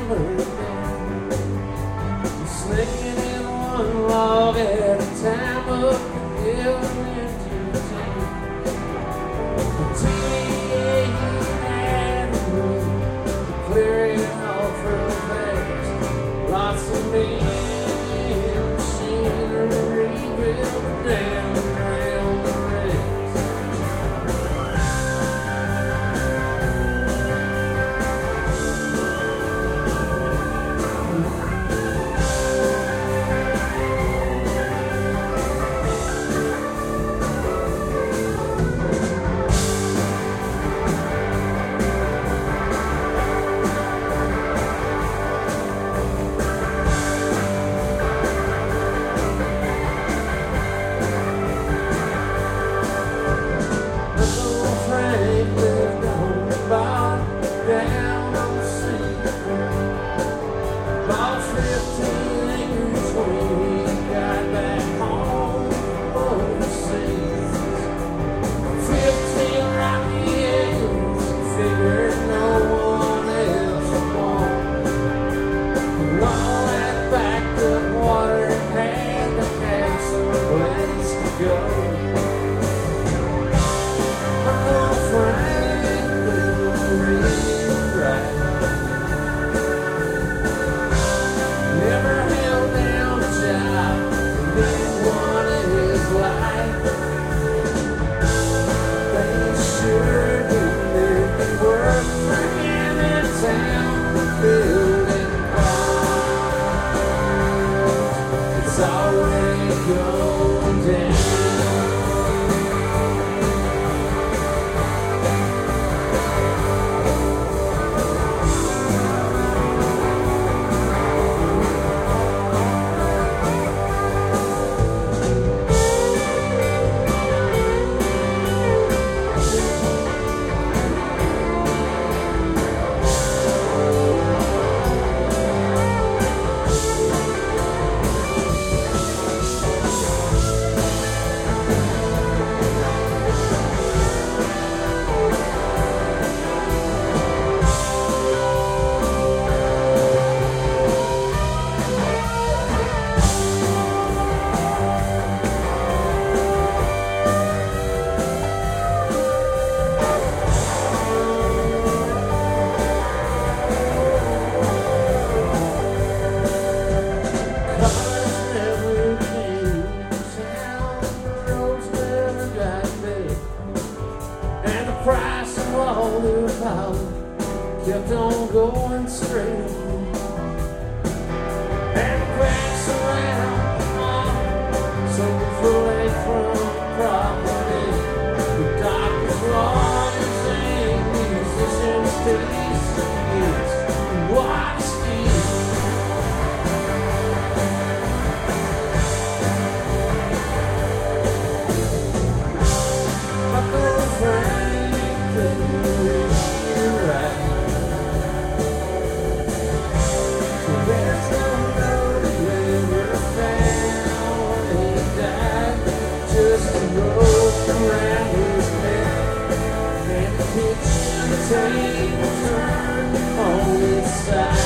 other man, sneaking in one log at a time, up and down into the town. Until he had a room to clear it off real fast. Lots of men, machinery, built down around the rest. Down on the sea, bought 15 acres when he got back home from overseas. 15 rocky acres, figured no one else would want. And all that backed up water had to have some place to go. Uncle Frank lived never held down a job, didn't want in his life. They sure did live and work for him in town, building cars. It's always going down. Price of all their power kept on going straight, and cracks around some away from property. The doctor's lawyers and musicians taste is what is. Uncle Frank, around his neck, and the kitchen table turned on its side.